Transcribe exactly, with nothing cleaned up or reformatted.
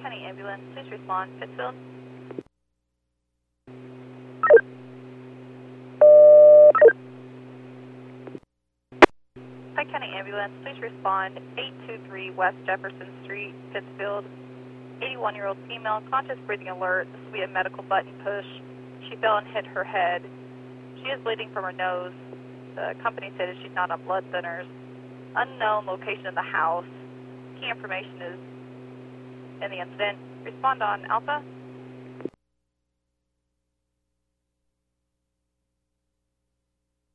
Pike County Ambulance, please respond. Pittsfield. Pike County Ambulance, please respond. eight two three West Jefferson Street, Pittsfield. eighty-one-year-old female, conscious breathing alert. This will be a medical button push. She fell and hit her head. She is bleeding from her nose. The company said she's not on blood thinners. Unknown location of the house. Key information is in the incident. Respond on Alpha.